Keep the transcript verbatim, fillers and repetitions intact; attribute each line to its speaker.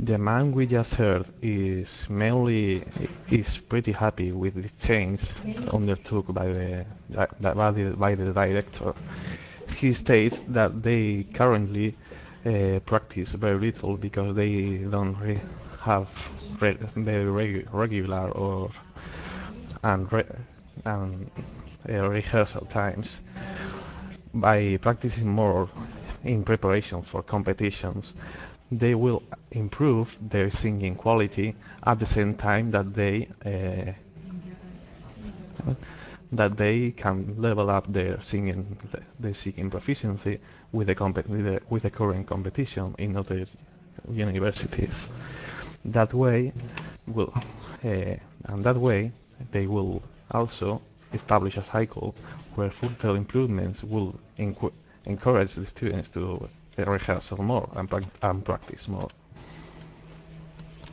Speaker 1: The man we just heard is mainly is pretty happy with this change undertook by the by the, by the director. He states that they currently uh, practice very little because they don't re have re very regu regular or and, re and uh, rehearsal times. By practicing more in preparation for competitions, they will improve their singing quality at the same time that they uh, that they can level up their singing their singing proficiency with the, with the with the current competition in other universities. That way, will uh, and that way they will also establish a cycle where further improvements will encourage the students to rehearse more and, and practice more.